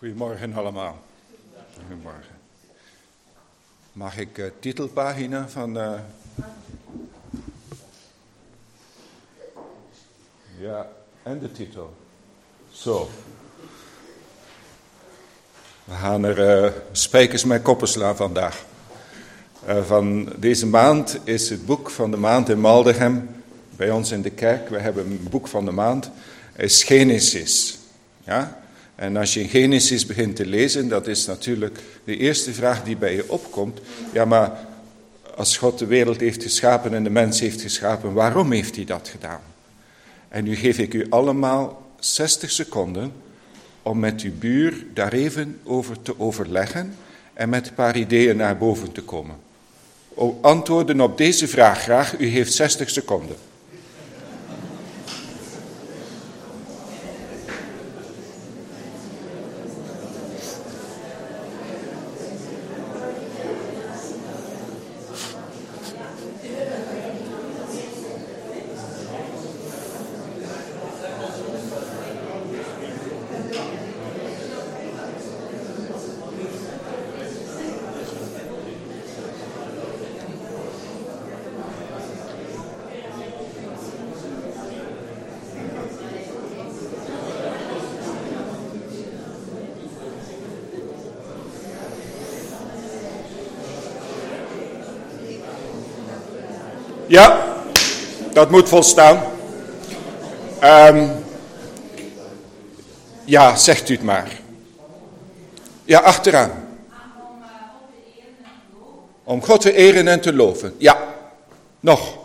Goedemorgen allemaal. Goedemorgen. Mag ik titelpagina van... Ja, en de titel. Zo. We gaan er spijkers met koppen slaan vandaag. Van deze maand is het boek van de maand in Maldegem bij ons in de kerk. We hebben een boek van de maand. Is Genesis. Ja? En als je in Genesis begint te lezen, dat is natuurlijk de eerste vraag die bij je opkomt. Ja, maar als God de wereld heeft geschapen en de mens heeft geschapen, waarom heeft hij dat gedaan? En nu geef ik u allemaal 60 seconden om met uw buur daar even over te overleggen en met een paar ideeën naar boven te komen. Antwoorden op deze vraag graag, u heeft 60 seconden. Ja, dat moet volstaan. Ja, zegt u het maar. Ja, achteraan. Om God te eren en te loven. Ja, nog.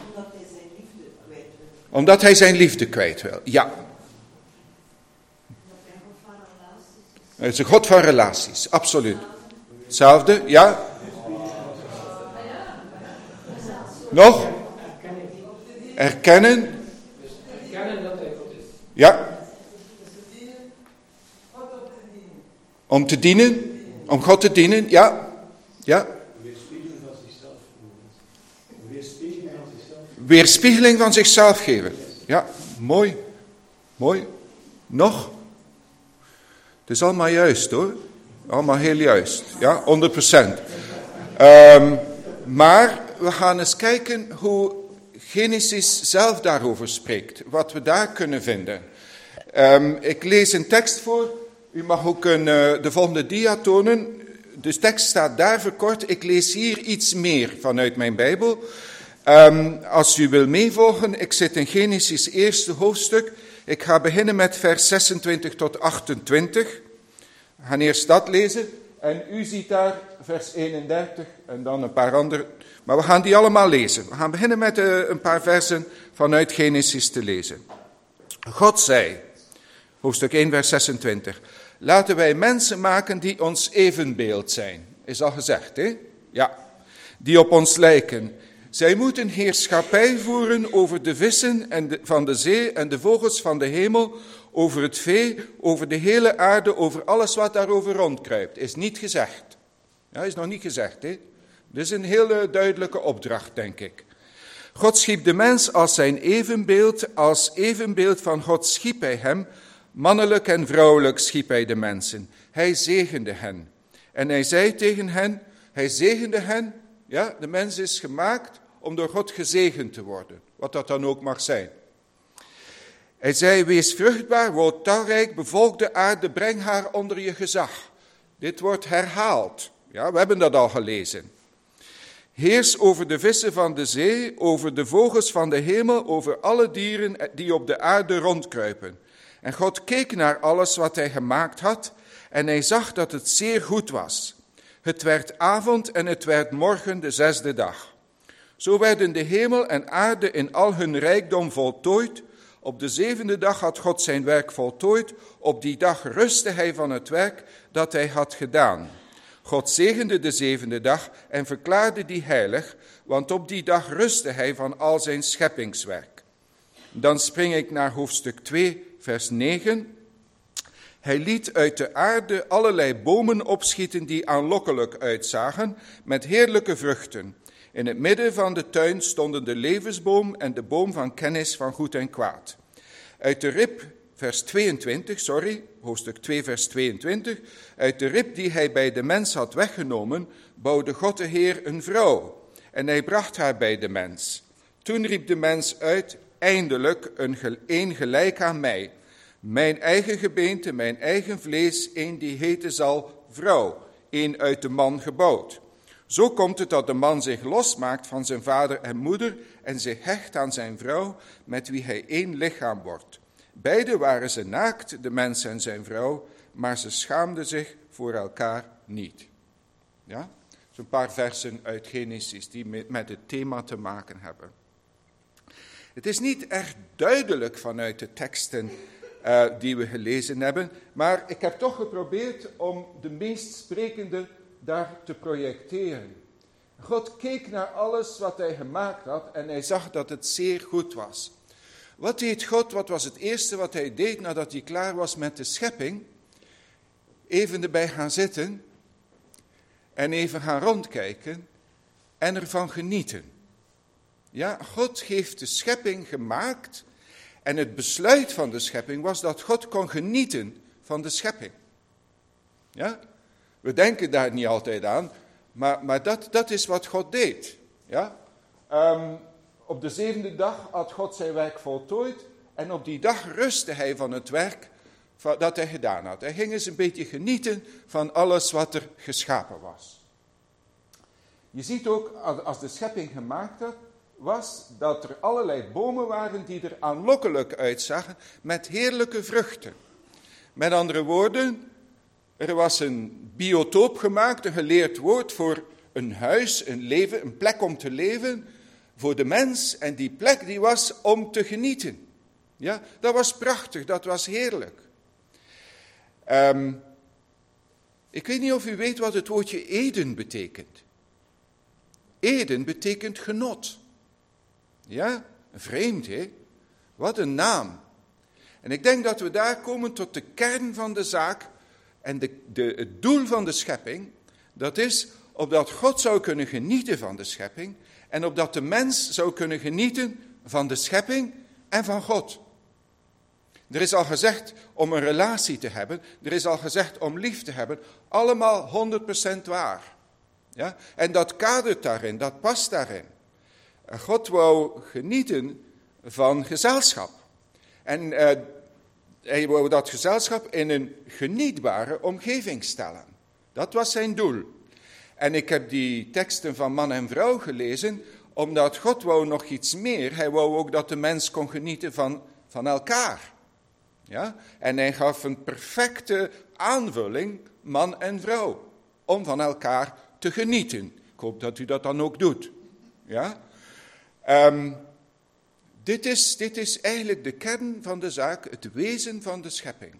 Omdat hij zijn liefde kwijt wil. Ja. Het is een God van relaties, absoluut. Hetzelfde, ja. Nog? Erkennen. Erkennen dat hij God is. Ja. Om te dienen. Om God te dienen, ja. Ja. Weerspiegeling van zichzelf geven. Ja, mooi. Mooi. Nog? Het is allemaal juist hoor. Allemaal heel juist. Ja, 100%. Maar we gaan eens kijken hoe Genesis zelf daarover spreekt. Wat we daar kunnen vinden. Ik lees een tekst voor. U mag ook de volgende dia tonen. De tekst staat daar verkort. Ik lees hier iets meer vanuit mijn Bijbel. Als u wil meevolgen, ik zit in Genesis eerste hoofdstuk. Ik ga beginnen met vers 26 tot 28. We gaan eerst dat lezen. En u ziet daar vers 31 en dan een paar andere. Maar we gaan die allemaal lezen. We gaan beginnen met een paar versen vanuit Genesis te lezen. God zei, hoofdstuk 1 vers 26. Laten wij mensen maken die ons evenbeeld zijn. Is al gezegd, hè? Ja. Die op ons lijken. Zij moeten heerschappij voeren over de vissen van de zee en de vogels van de hemel, over het vee, over de hele aarde, over alles wat daarover rondkruipt. Is niet gezegd. Ja, is nog niet gezegd, hè? Dit is een hele duidelijke opdracht, denk ik. God schiep de mens als zijn evenbeeld, als evenbeeld van God schiep hij hem. Mannelijk en vrouwelijk schiep hij de mensen. Hij zegende hen. En hij zei tegen hen, hij zegende hen. Ja, de mens is gemaakt om door God gezegend te worden. Wat dat dan ook mag zijn. Hij zei, wees vruchtbaar, word talrijk, bevolk de aarde, breng haar onder je gezag. Dit wordt herhaald. Ja, we hebben dat al gelezen. Heers over de vissen van de zee, over de vogels van de hemel, over alle dieren die op de aarde rondkruipen. En God keek naar alles wat hij gemaakt had en hij zag dat het zeer goed was. Het werd avond en het werd morgen de 6e dag. Zo werden de hemel en aarde in al hun rijkdom voltooid. Op de 7e dag had God zijn werk voltooid. Op die dag rustte hij van het werk dat hij had gedaan. God zegende de 7e dag en verklaarde die heilig, want op die dag rustte hij van al zijn scheppingswerk. Dan spring ik naar hoofdstuk 2, vers 9. Hij liet uit de aarde allerlei bomen opschieten die aanlokkelijk uitzagen, met heerlijke vruchten. In het midden van de tuin stonden de levensboom en de boom van kennis van goed en kwaad. Uit de rib hoofdstuk 2, vers 22. Uit de rib die hij bij de mens had weggenomen, bouwde God de Heer een vrouw. En hij bracht haar bij de mens. Toen riep de mens uit, eindelijk een gelijk aan mij. Mijn eigen gebeente, mijn eigen vlees, een die heten zal vrouw, een uit de man gebouwd. Zo komt het dat de man zich losmaakt van zijn vader en moeder en zich hecht aan zijn vrouw, met wie hij één lichaam wordt. Beiden waren ze naakt, de mens en zijn vrouw, maar ze schaamden zich voor elkaar niet. Ja? Zo'n paar versen uit Genesis die met het thema te maken hebben. Het is niet echt duidelijk vanuit de teksten die we gelezen hebben, maar ik heb toch geprobeerd om de meest sprekende daar te projecteren. God keek naar alles wat hij gemaakt had en hij zag dat het zeer goed was. Wat deed God? Wat was het eerste wat hij deed nadat hij klaar was met de schepping? Even erbij gaan zitten en even gaan rondkijken en ervan genieten. Ja, God heeft de schepping gemaakt en het besluit van de schepping was dat God kon genieten van de schepping. Ja? We denken daar niet altijd aan, maar dat is wat God deed. Ja? Op de zevende dag had God zijn werk voltooid en op die dag rustte hij van het werk dat hij gedaan had. Hij ging eens een beetje genieten van alles wat er geschapen was. Je ziet ook, als de schepping gemaakt was, dat er allerlei bomen waren die er aanlokkelijk uitzagen met heerlijke vruchten. Met andere woorden, er was een biotoop gemaakt, een geleerd woord voor een huis, een leven, een plek om te leven voor de mens. En die plek die was om te genieten. Ja, dat was prachtig, dat was heerlijk. Ik weet niet of u weet wat het woordje Eden betekent. Eden betekent genot. Ja, vreemd hè? Wat een naam. En ik denk dat we daar komen tot de kern van de zaak en het doel van de schepping. Dat is opdat God zou kunnen genieten van de schepping en opdat de mens zou kunnen genieten van de schepping en van God. Er is al gezegd om een relatie te hebben, er is al gezegd om lief te hebben, allemaal 100% waar. Ja? En dat kadert daarin, dat past daarin. God wou genieten van gezelschap. En hij wou dat gezelschap in een genietbare omgeving stellen. Dat was zijn doel. En ik heb die teksten van man en vrouw gelezen, omdat God wou nog iets meer. Hij wou ook dat de mens kon genieten van elkaar. Ja? En hij gaf een perfecte aanvulling, man en vrouw, om van elkaar te genieten. Ik hoop dat u dat dan ook doet. Ja? Dit is eigenlijk de kern van de zaak, het wezen van de schepping.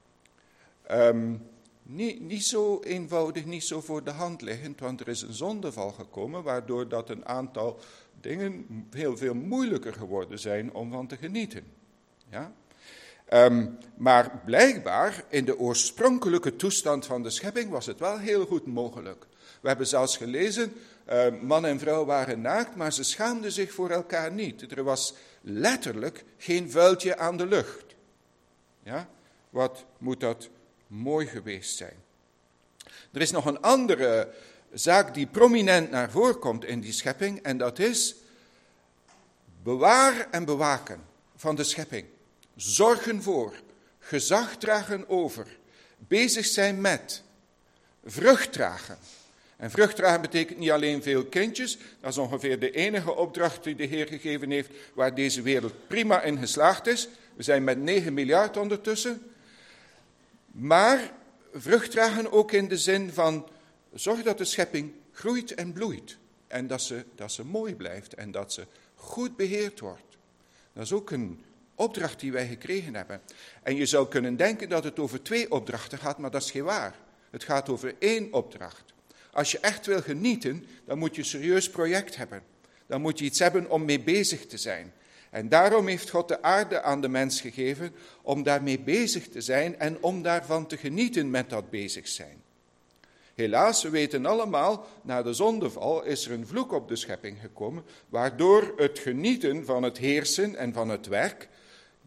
Niet zo eenvoudig, niet zo voor de hand liggend, want er is een zondeval gekomen, waardoor dat een aantal dingen heel veel moeilijker geworden zijn om van te genieten. Ja? Maar blijkbaar, in de oorspronkelijke toestand van de schepping, was het wel heel goed mogelijk. We hebben zelfs gelezen, man en vrouw waren naakt, maar ze schaamden zich voor elkaar niet. Er was letterlijk geen vuiltje aan de lucht. Ja? Wat moet dat mooi geweest zijn. Er is nog een andere zaak die prominent naar voren komt in die schepping, en dat is bewaar en bewaken van de schepping. Zorgen voor, gezag dragen over, bezig zijn met, vrucht dragen. En vrucht dragen betekent niet alleen veel kindjes, dat is ongeveer de enige opdracht die de Heer gegeven heeft, waar deze wereld prima in geslaagd is. We zijn met 9 miljard ondertussen. Maar vrucht dragen ook in de zin van, zorg dat de schepping groeit en bloeit. En dat ze mooi blijft en dat ze goed beheerd wordt. Dat is ook een opdracht die wij gekregen hebben. En je zou kunnen denken dat het over 2 opdrachten gaat, maar dat is geen waar. Het gaat over 1 opdracht. Als je echt wil genieten, dan moet je een serieus project hebben. Dan moet je iets hebben om mee bezig te zijn. En daarom heeft God de aarde aan de mens gegeven om daarmee bezig te zijn en om daarvan te genieten met dat bezig zijn. Helaas, we weten allemaal, na de zondeval is er een vloek op de schepping gekomen, waardoor het genieten van het heersen en van het werk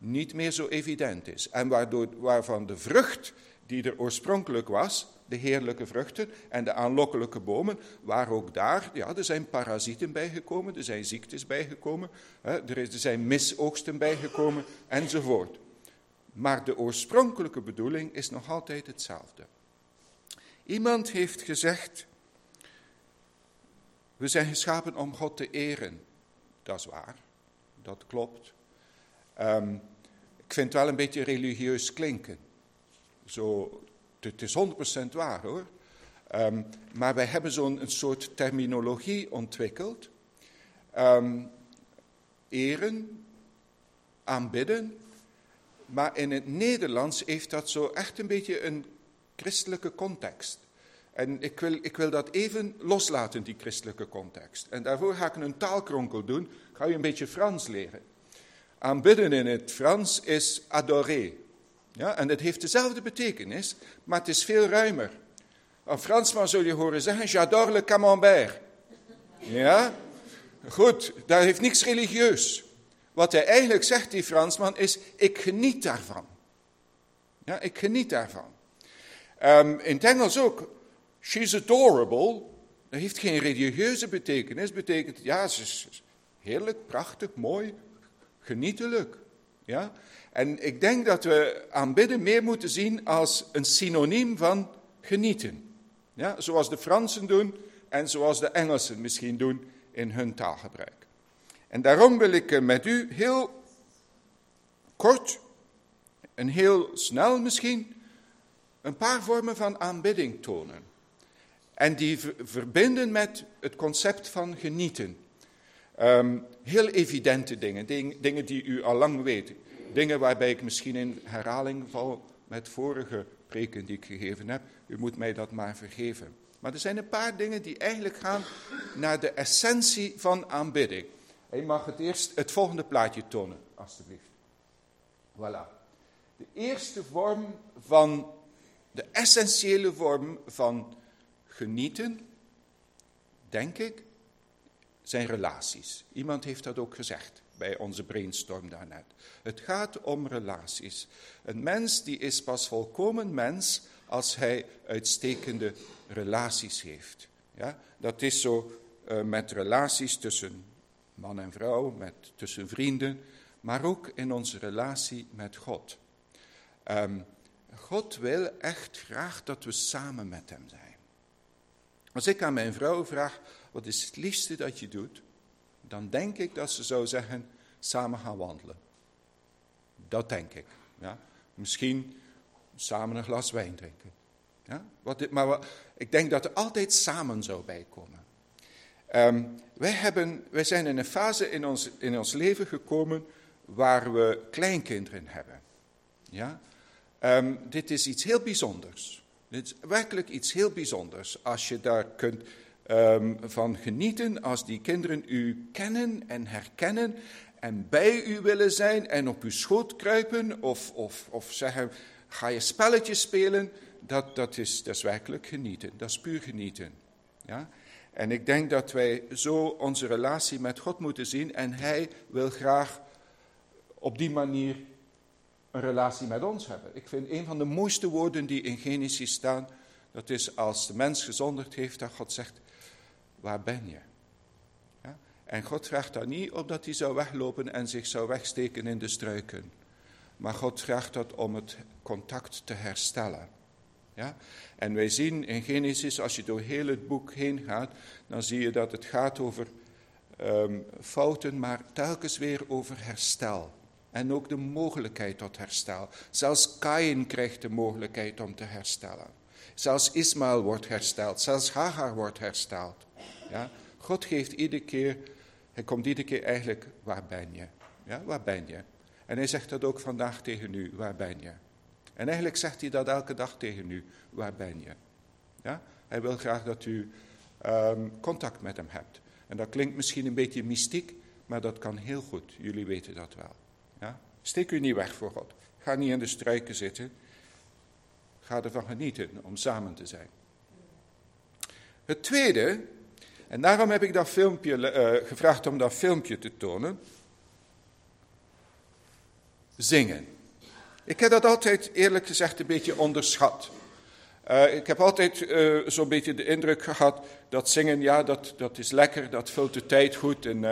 niet meer zo evident is. En waarvan de vrucht die er oorspronkelijk was, de heerlijke vruchten en de aanlokkelijke bomen, waar ook daar, ja, er zijn parasieten bijgekomen, er zijn ziektes bijgekomen, er zijn misoogsten bijgekomen, enzovoort. Maar de oorspronkelijke bedoeling is nog altijd hetzelfde. Iemand heeft gezegd, we zijn geschapen om God te eren. Dat is waar, dat klopt. Ik vind het wel een beetje religieus klinken. Zo, het is 100% waar hoor. Maar wij hebben zo'n soort terminologie ontwikkeld. Eren, aanbidden. Maar in het Nederlands heeft dat zo echt een beetje een christelijke context. En ik wil dat even loslaten, die christelijke context. En daarvoor ga ik een taalkronkel doen. Ik ga je een beetje Frans leren. Aanbidden in het Frans is adorer. Ja, en het heeft dezelfde betekenis, maar het is veel ruimer. Een Fransman zul je horen zeggen, j'adore le camembert. Ja, goed, dat heeft niks religieus. Wat hij eigenlijk zegt, die Fransman, is, ik geniet daarvan. Ja, ik geniet daarvan. In het Engels ook, she's adorable, dat heeft geen religieuze betekenis. Betekent, ja, ze is heerlijk, prachtig, mooi, genietelijk. Ja? En ik denk dat we aanbidden meer moeten zien als een synoniem van genieten. Ja? Zoals de Fransen doen en zoals de Engelsen misschien doen in hun taalgebruik. En daarom wil ik met u heel kort en heel snel misschien een paar vormen van aanbidding tonen. En die verbinden met het concept van genieten. Heel evidente dingen, dingen die u al lang weet. Dingen waarbij ik misschien in herhaling val met vorige preken die ik gegeven heb. U moet mij dat maar vergeven. Maar er zijn een paar dingen die eigenlijk gaan naar de essentie van aanbidding. En je mag het eerst het volgende plaatje tonen, alstublieft. Voilà. De eerste vorm van, de essentiële vorm van genieten, denk ik, zijn relaties. Iemand heeft dat ook gezegd bij onze brainstorm daarnet. Het gaat om relaties. Een mens die is pas volkomen mens als hij uitstekende relaties heeft. Ja, dat is zo met relaties tussen man en vrouw, tussen vrienden, maar ook in onze relatie met God. God wil echt graag dat we samen met hem zijn. Als ik aan mijn vrouw vraag, wat is het liefste dat je doet? Dan denk ik dat ze zou zeggen, samen gaan wandelen. Dat denk ik. Ja? Misschien samen een glas wijn drinken. Ja? Ik denk dat er altijd samen zou bijkomen. Wij zijn in een fase in ons leven gekomen waar we kleinkinderen hebben. Ja? Dit is iets heel bijzonders. Dit is werkelijk iets heel bijzonders. Als je daar kunt van genieten, als die kinderen u kennen en herkennen en bij u willen zijn en op uw schoot kruipen of zeggen, ga je spelletjes spelen, dat is werkelijk genieten. Dat is puur genieten. Ja? En ik denk dat wij zo onze relatie met God moeten zien en hij wil graag op die manier een relatie met ons hebben. Ik vind een van de mooiste woorden die in Genesis staan, dat is als de mens gezondigd heeft, dat God zegt, waar ben je? Ja? En God vraagt daar niet opdat hij zou weglopen en zich zou wegsteken in de struiken. Maar God vraagt dat om het contact te herstellen. Ja? En wij zien in Genesis, als je door heel het boek heen gaat, dan zie je dat het gaat over fouten, maar telkens weer over herstel. En ook de mogelijkheid tot herstel. Zelfs Kaïn krijgt de mogelijkheid om te herstellen. Zelfs Ismaël wordt hersteld. Zelfs Hagar wordt hersteld. Ja? God geeft iedere keer, hij komt iedere keer eigenlijk, waar ben je? Ja, waar ben je? En hij zegt dat ook vandaag tegen u, waar ben je? En eigenlijk zegt hij dat elke dag tegen u, waar ben je? Ja? Hij wil graag dat u contact met hem hebt. En dat klinkt misschien een beetje mystiek, maar dat kan heel goed. Jullie weten dat wel. Ja? Steek u niet weg voor God. Ga niet in de struiken zitten. Ga ervan genieten om samen te zijn. Het tweede, en daarom heb ik dat filmpje gevraagd om dat filmpje te tonen. zingen. Ik heb dat altijd eerlijk gezegd een beetje onderschat. Ik heb altijd zo'n beetje de indruk gehad dat zingen, ja, dat is lekker, dat vult de tijd goed en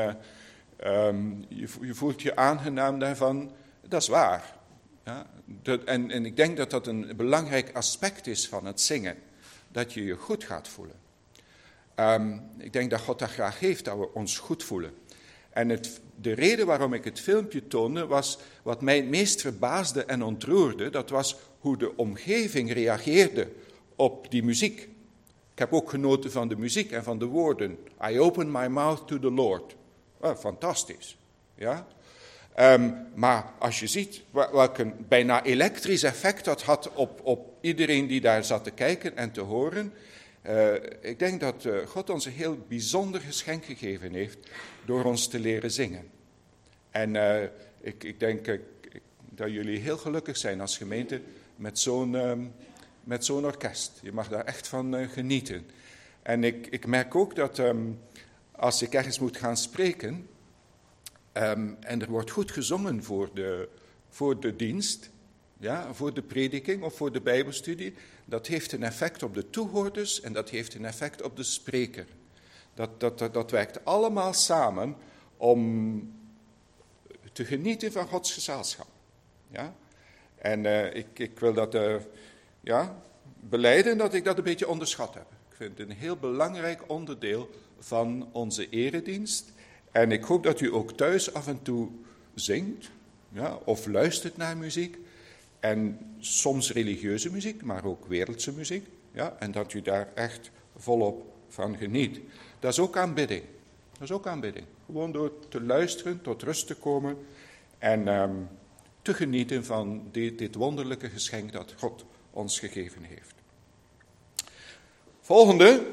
je voelt je aangenaam daarvan. Dat is waar. Ja? En ik denk dat dat een belangrijk aspect is van het zingen, dat je je goed gaat voelen. Ik denk dat God dat graag heeft, dat we ons goed voelen. En de reden waarom ik het filmpje toonde, was wat mij het meest verbaasde en ontroerde, dat was hoe de omgeving reageerde op die muziek. Ik heb ook genoten van de muziek en van de woorden. I open my mouth to the Lord. Fantastisch. Ja? Maar als je ziet welk een bijna elektrisch effect dat had op iedereen die daar zat te kijken en te horen. Ik denk dat God ons een heel bijzonder geschenk gegeven heeft door ons te leren zingen. En ik denk dat jullie heel gelukkig zijn als gemeente met zo'n orkest. Je mag daar echt van genieten. En ik merk ook dat als ik ergens moet gaan spreken en er wordt goed gezongen voor de dienst, ja, voor de prediking of voor de bijbelstudie, dat heeft een effect op de toehoorders en dat heeft een effect op de spreker. Dat werkt allemaal samen om te genieten van Gods gezelschap. Ja? En ik wil dat belijden dat ik dat een beetje onderschat heb. Ik vind het een heel belangrijk onderdeel van onze eredienst. En ik hoop dat u ook thuis af en toe zingt, ja, of luistert naar muziek. En soms religieuze muziek, maar ook wereldse muziek. Ja, en dat u daar echt volop van geniet. Dat is ook aanbidding. Gewoon door te luisteren, tot rust te komen en te genieten van dit wonderlijke geschenk dat God ons gegeven heeft. Volgende.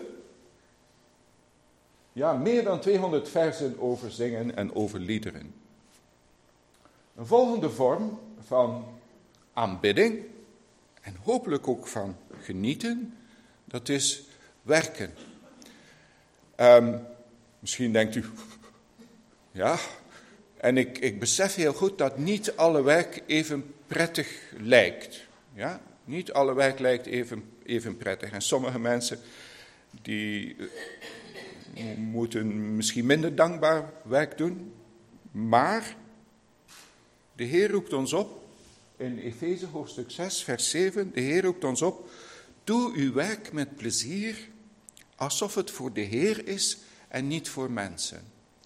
Ja, meer dan 200 versen over zingen en over liederen. Een volgende vorm van aanbidding en hopelijk ook van genieten, dat is werken. Misschien denkt u, ja, en ik besef heel goed dat niet alle werk even prettig lijkt. Ja, niet alle werk lijkt even prettig. En sommige mensen die moeten misschien minder dankbaar werk doen, maar de Heer roept ons op, in Efeze hoofdstuk 6, vers 7, de Heer roept ons op, doe uw werk met plezier, alsof het voor de Heer is en niet voor mensen.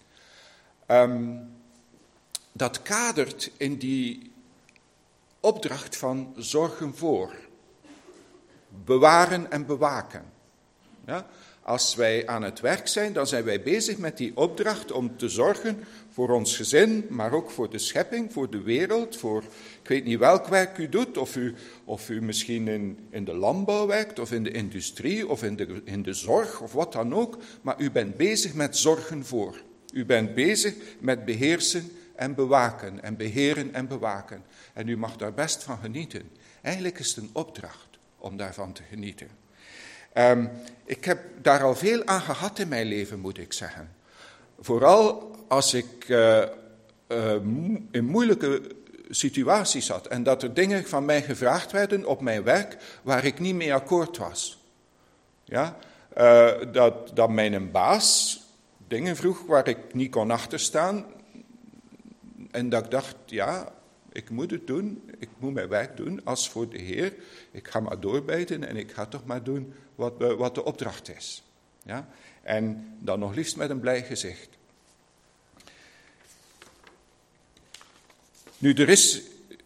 Dat kadert in die opdracht van zorgen voor, bewaren en bewaken. Ja? Als wij aan het werk zijn, dan zijn wij bezig met die opdracht om te zorgen voor ons gezin, maar ook voor de schepping, voor de wereld, voor, ik weet niet welk werk u doet, of u misschien in de landbouw werkt, of in de industrie, of in de zorg, of wat dan ook, maar u bent bezig met zorgen voor. U bent bezig met beheersen en bewaken, en beheren en bewaken. En u mag daar best van genieten. Eigenlijk is het een opdracht om daarvan te genieten. Ik heb daar al veel aan gehad in mijn leven, moet ik zeggen. Vooral als ik in moeilijke situaties zat en dat er dingen van mij gevraagd werden op mijn werk waar ik niet mee akkoord was. Ja? Dat mijn baas dingen vroeg waar ik niet kon achterstaan en dat ik dacht, ja, ik moet het doen, ik moet mijn werk doen als voor de Heer. Ik ga maar doorbijten en ik ga toch maar doen wat de opdracht is. Ja? En dan nog liefst met een blij gezicht. Nu, er is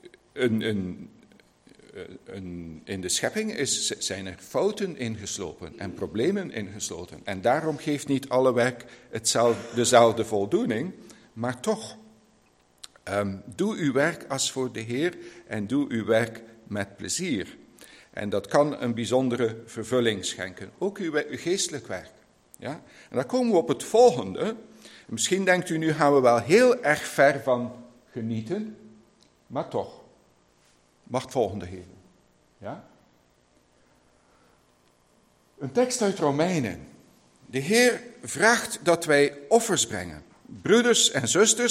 in de schepping zijn er fouten ingeslopen en problemen ingesloten. En daarom geeft niet alle werk dezelfde voldoening, maar toch. Doe uw werk als voor de Heer en doe uw werk met plezier. En dat kan een bijzondere vervulling schenken. Ook uw geestelijk werk. Ja? En dan komen we op het volgende. Misschien denkt u, nu gaan we wel heel erg ver van genieten, maar toch. Mag het volgende geven. Ja? Een tekst uit Romeinen. De Heer vraagt dat wij offers brengen. Broeders en zusters,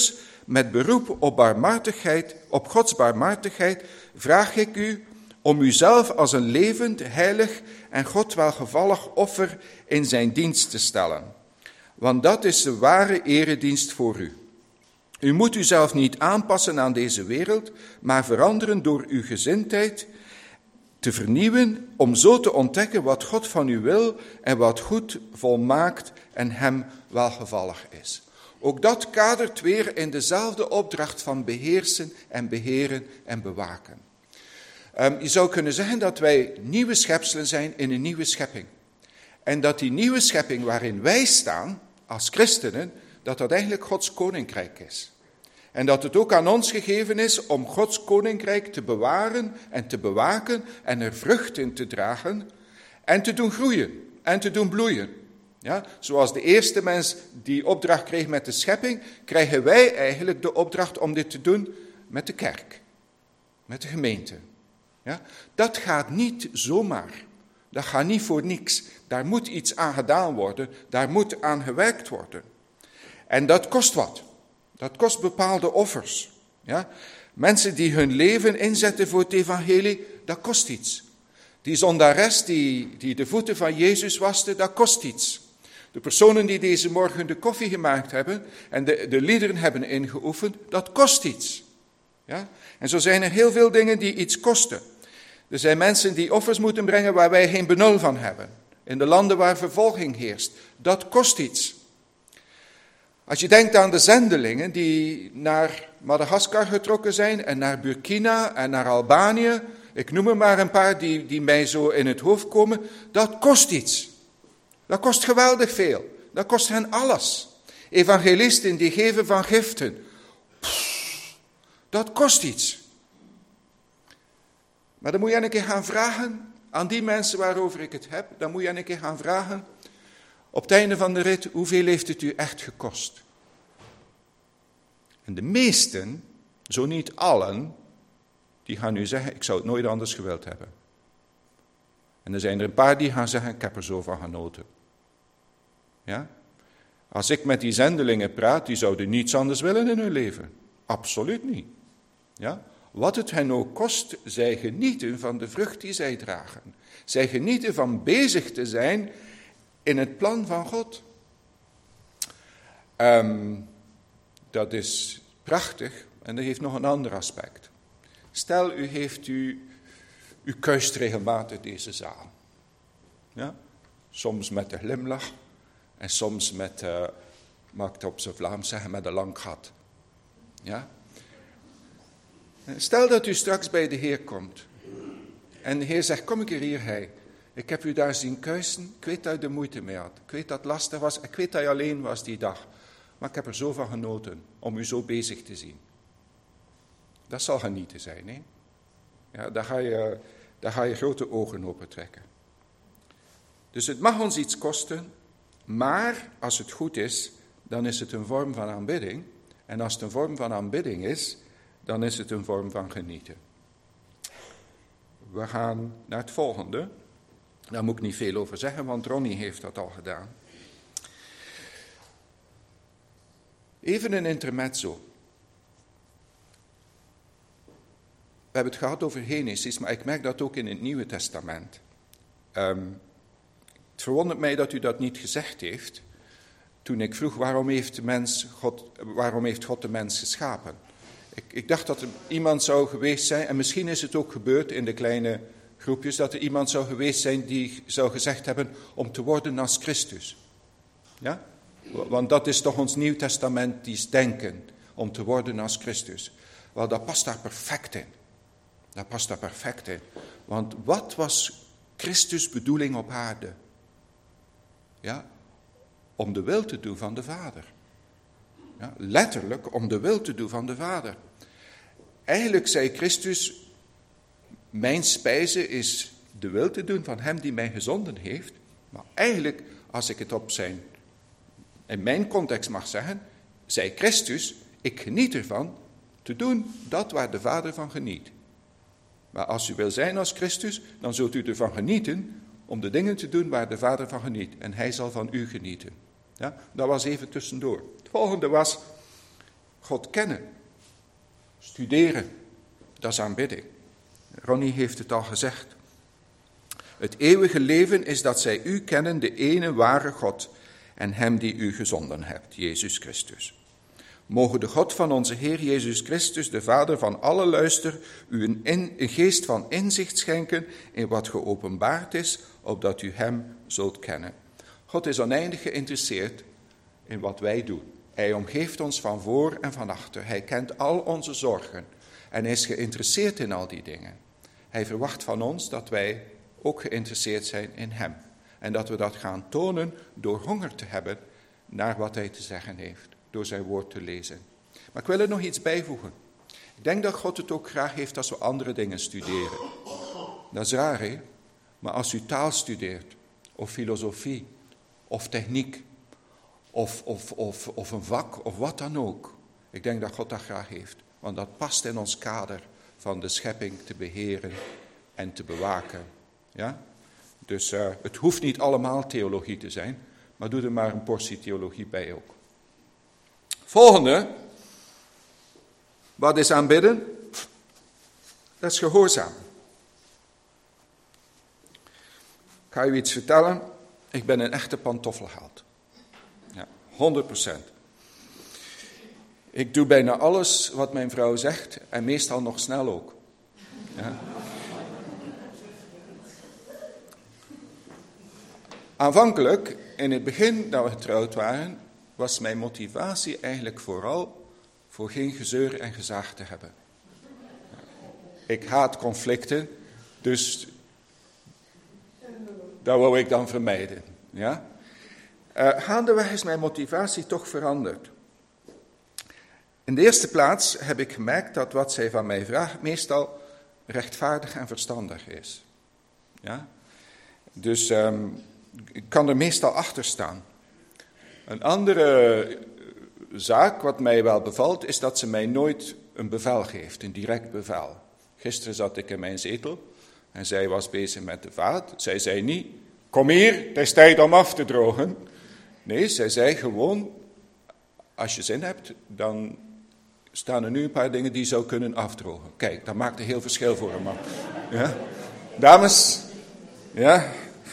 met beroep op Gods barmhartigheid, vraag ik u om uzelf als een levend, heilig en God welgevallig offer in zijn dienst te stellen. Want dat is de ware eredienst voor u. U moet uzelf niet aanpassen aan deze wereld, maar veranderen door uw gezindheid te vernieuwen, om zo te ontdekken wat God van u wil en wat goed, volmaakt en hem welgevallig is. Ook dat kadert weer in dezelfde opdracht van beheersen en beheren en bewaken. Je zou kunnen zeggen dat wij nieuwe schepselen zijn in een nieuwe schepping. En dat die nieuwe schepping waarin wij staan, als christenen, dat dat eigenlijk Gods koninkrijk is. En dat het ook aan ons gegeven is om Gods koninkrijk te bewaren en te bewaken en er vrucht in te dragen en te doen groeien en te doen bloeien. Ja, zoals de eerste mens die opdracht kreeg met de schepping, krijgen wij eigenlijk de opdracht om dit te doen met de kerk, met de gemeente. Ja, dat gaat niet zomaar, dat gaat niet voor niks. Daar moet iets aan gedaan worden, daar moet aan gewerkt worden. En dat kost wat. Dat kost bepaalde offers. Ja? Mensen die hun leven inzetten voor het evangelie, dat kost iets. Die zondares die de voeten van Jezus waste, dat kost iets. De personen die deze morgen de koffie gemaakt hebben en de liederen hebben ingeoefend, dat kost iets. Ja? En zo zijn er heel veel dingen die iets kosten. Er zijn mensen die offers moeten brengen waar wij geen benul van hebben. In de landen waar vervolging heerst. Dat kost iets. Als je denkt aan de zendelingen die naar Madagaskar getrokken zijn en naar Burkina en naar Albanië. Ik noem er maar een paar die mij zo in het hoofd komen. Dat kost iets. Dat kost geweldig veel. Dat kost hen alles. Evangelisten die geven van giften. Dat kost iets. Maar dan moet je een keer gaan vragen aan die mensen waarover ik het heb. Dan moet je een keer gaan vragen op het einde van de rit, hoeveel heeft het u echt gekost? En de meesten, zo niet allen, die gaan nu zeggen, ik zou het nooit anders gewild hebben. En er zijn er een paar die gaan zeggen, ik heb er zo van genoten. Ja? Als ik met die zendelingen praat, die zouden niets anders willen in hun leven. Absoluut niet. Ja? Wat het hen ook kost, zij genieten van de vrucht die zij dragen. Zij genieten van bezig te zijn in het plan van God. Dat is prachtig en dat heeft nog een ander aspect. Stel, u kuist regelmatig deze zaal. Ja? Soms met een glimlach en soms met, mag ik het op zijn Vlaams zeggen, met een lang gat. Ja? Stel dat u straks bij de Heer komt. En de Heer zegt, kom ik hier, hij. Ik heb u daar zien kuisen. Ik weet dat u er moeite mee had. Ik weet dat het lastig was. Ik weet dat je alleen was die dag. Maar ik heb er zo van genoten om u zo bezig te zien. Dat zal genieten zijn, hè? Ja, daar ga je grote ogen open trekken. Dus het mag ons iets kosten. Maar als het goed is, dan is het een vorm van aanbidding. En als het een vorm van aanbidding is, dan is het een vorm van genieten. We gaan naar het volgende. Daar moet ik niet veel over zeggen, want Ronnie heeft dat al gedaan. Even een intermezzo. We hebben het gehad over Genesis, maar ik merk dat ook in het Nieuwe Testament. Het verwondert mij dat u dat niet gezegd heeft, toen ik vroeg waarom heeft God de mens geschapen. Ik dacht dat er iemand zou geweest zijn, en misschien is het ook gebeurd in de kleine groepjes, dat er iemand zou geweest zijn die zou gezegd hebben om te worden als Christus. Ja? Want dat is toch ons Nieuwtestamentisch denken, om te worden als Christus. Wel, dat past daar perfect in. Dat past daar perfect in. Want wat was Christus' bedoeling op aarde? Ja? Om de wil te doen van de Vader. Ja, letterlijk om de wil te doen van de Vader. Eigenlijk zei Christus, mijn spijze is de wil te doen van hem die mij gezonden heeft. Maar eigenlijk, als ik het in mijn context mag zeggen, zei Christus, ik geniet ervan te doen dat waar de Vader van geniet. Maar als u wil zijn als Christus, dan zult u ervan genieten om de dingen te doen waar de Vader van geniet. En hij zal van u genieten. Ja, dat was even tussendoor. Het volgende was, God kennen, studeren, dat is aanbidding. Ronnie heeft het al gezegd. Het eeuwige leven is dat zij u kennen, de ene ware God, en hem die u gezonden hebt, Jezus Christus. Mogen de God van onze Heer Jezus Christus, de Vader van alle luister, u een geest van inzicht schenken in wat geopenbaard is, opdat u hem zult kennen. God is oneindig geïnteresseerd in wat wij doen. Hij omgeeft ons van voor en van achter. Hij kent al onze zorgen en hij is geïnteresseerd in al die dingen. Hij verwacht van ons dat wij ook geïnteresseerd zijn in hem. En dat we dat gaan tonen door honger te hebben naar wat hij te zeggen heeft. Door zijn woord te lezen. Maar ik wil er nog iets bijvoegen. Ik denk dat God het ook graag heeft als we andere dingen studeren. Dat is raar, hè? Maar als u taal studeert, of filosofie, of techniek, of een vak, of wat dan ook. Ik denk dat God dat graag heeft. Want dat past in ons kader van de schepping te beheren en te bewaken. Ja? Dus het hoeft niet allemaal theologie te zijn, maar doe er maar een portie theologie bij ook. Volgende. Wat is aanbidden? Dat is gehoorzaam. Ik ga u iets vertellen. Ik ben een echte pantoffelheld. Ja, 100%. Ik doe bijna alles wat mijn vrouw zegt en meestal nog snel ook. Ja. Aanvankelijk, in het begin dat we getrouwd waren, was mijn motivatie eigenlijk vooral voor geen gezeur en gezaag te hebben. Ik haat conflicten, dus dat wou ik dan vermijden. Ja? Gaandeweg is mijn motivatie toch veranderd. In de eerste plaats heb ik gemerkt dat wat zij van mij vraagt meestal rechtvaardig en verstandig is. Ja? Dus ik kan er meestal achter staan. Een andere zaak wat mij wel bevalt is dat ze mij nooit een bevel geeft, een direct bevel. Gisteren zat ik in mijn zetel en zij was bezig met de vaat. Zij zei niet, kom hier, het is tijd om af te drogen. Nee, zij zei gewoon, als je zin hebt, dan staan er nu een paar dingen die je zou kunnen afdrogen. Kijk, dat maakt een heel verschil voor een man. Ja? Dames, ja.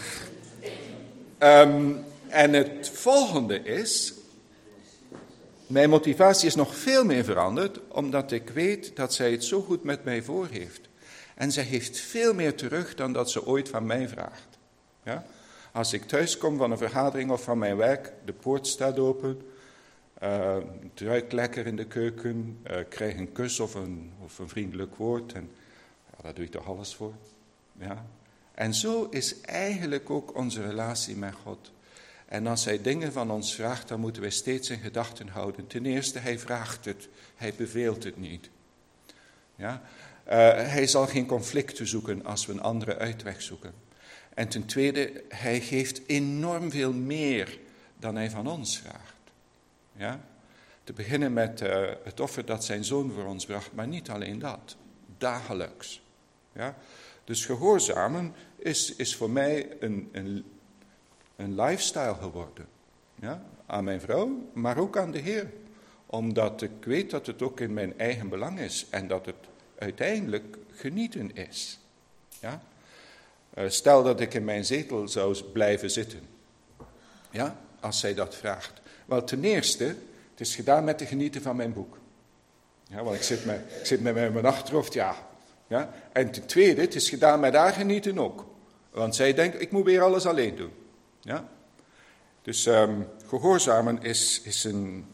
En het volgende is, mijn motivatie is nog veel meer veranderd, omdat ik weet dat zij het zo goed met mij voor heeft. En zij heeft veel meer terug dan dat ze ooit van mij vraagt. Ja? Als ik thuis kom van een vergadering of van mijn werk, de poort staat open, het ruikt lekker in de keuken, krijg een kus of een vriendelijk woord. En ja, daar doe ik toch alles voor. Ja? En zo is eigenlijk ook onze relatie met God. En als hij dingen van ons vraagt, dan moeten wij steeds in gedachten houden. Ten eerste, hij vraagt het, hij beveelt het niet. Ja? Hij zal geen conflicten zoeken als we een andere uitweg zoeken. En ten tweede, hij geeft enorm veel meer dan hij van ons vraagt. Ja? Te beginnen met het offer dat zijn zoon voor ons bracht, maar niet alleen dat, dagelijks. Ja? Dus gehoorzamen is voor mij een lifestyle geworden. Ja? Aan mijn vrouw, maar ook aan de Heer. Omdat ik weet dat het ook in mijn eigen belang is en dat het uiteindelijk genieten is. Ja? Stel dat ik in mijn zetel zou blijven zitten. Ja? Als zij dat vraagt. Wel, ten eerste, het is gedaan met te genieten van mijn boek. Ja, want ik zit met mijn achterhoofd, ja. Ja? En ten tweede, het is gedaan met haar genieten ook. Want zij denkt, ik moet weer alles alleen doen. Ja? Dus gehoorzamen is een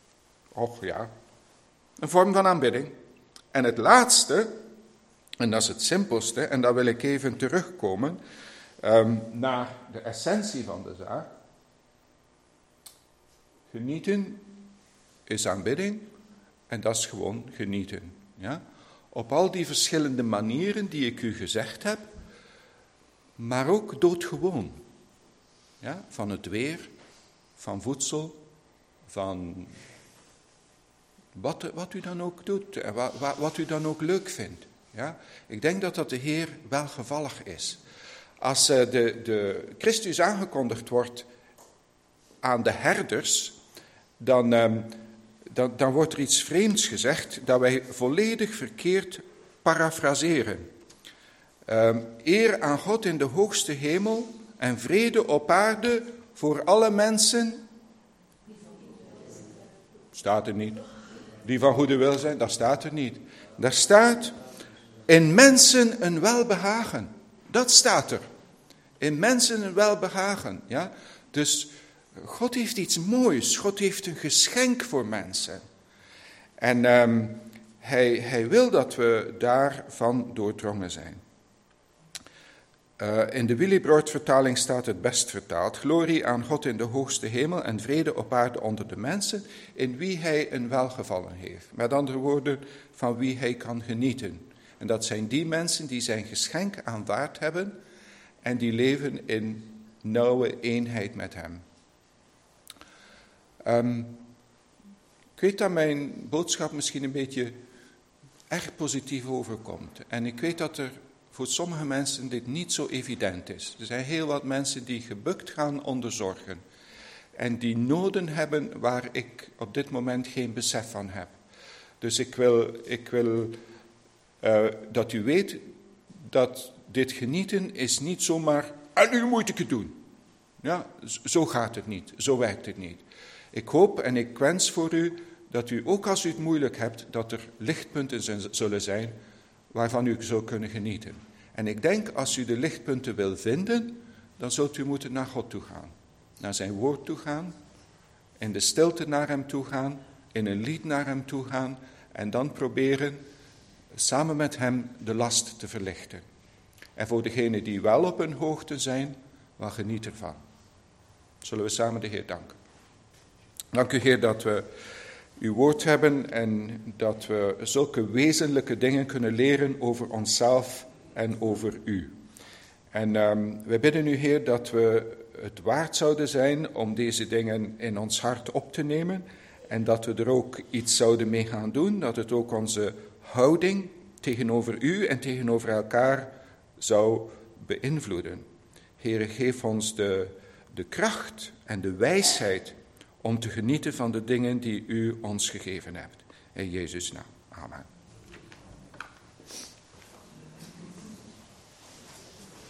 vorm van aanbidding. En het laatste, en dat is het simpelste, en daar wil ik even terugkomen naar de essentie van de zaak. Genieten is aanbidding en dat is gewoon genieten. Ja? Op al die verschillende manieren die ik u gezegd heb, maar ook doodgewoon. Ja? Van het weer, van voedsel, van wat u dan ook doet en wat u dan ook leuk vindt. Ja? Ik denk dat de Heer welgevallig is. Als de Christus aangekondigd wordt aan de herders, dan dan wordt er iets vreemds gezegd dat wij volledig verkeerd parafraseren. Eer aan God in de hoogste hemel en vrede op aarde voor alle mensen. Staat er niet. Die van goede wil zijn, dat staat er niet. Daar staat in mensen een welbehagen. Dat staat er. In mensen een welbehagen. Ja? Dus God heeft iets moois. God heeft een geschenk voor mensen. En hij wil dat we daarvan doordrongen zijn. In de Willibrord-vertaling staat het best vertaald. Glorie aan God in de hoogste hemel en vrede op aarde onder de mensen, in wie hij een welgevallen heeft. Met andere woorden, van wie hij kan genieten. En dat zijn die mensen die zijn geschenk aanvaard hebben en die leven in nauwe eenheid met hem. Ik weet dat mijn boodschap misschien een beetje erg positief overkomt. En ik weet dat er voor sommige mensen dit niet zo evident is. Er zijn heel wat mensen die gebukt gaan onder zorgen. En die noden hebben waar ik op dit moment geen besef van heb. Dus ik wil dat u weet dat dit genieten is niet zomaar, en nu moet ik het doen. Ja, zo gaat het niet, zo werkt het niet. Ik hoop en ik wens voor u dat u, ook als u het moeilijk hebt, dat er lichtpunten zullen zijn waarvan u zou kunnen genieten. En ik denk, als u de lichtpunten wil vinden, dan zult u moeten naar God toe gaan. Naar zijn woord toe gaan, in de stilte naar hem toe gaan, in een lied naar hem toe gaan en dan proberen samen met hem de last te verlichten. En voor degenen die wel op hun hoogte zijn, wel geniet ervan. Zullen we samen de Heer danken. Dank u, Heer, dat we uw woord hebben en dat we zulke wezenlijke dingen kunnen leren over onszelf en over u. En we bidden u, Heer, dat we het waard zouden zijn om deze dingen in ons hart op te nemen en dat we er ook iets zouden mee gaan doen, dat het ook onze houding tegenover u en tegenover elkaar zou beïnvloeden. Heer, geef ons de kracht en de wijsheid om te genieten van de dingen die u ons gegeven hebt. In Jezus' naam. Amen.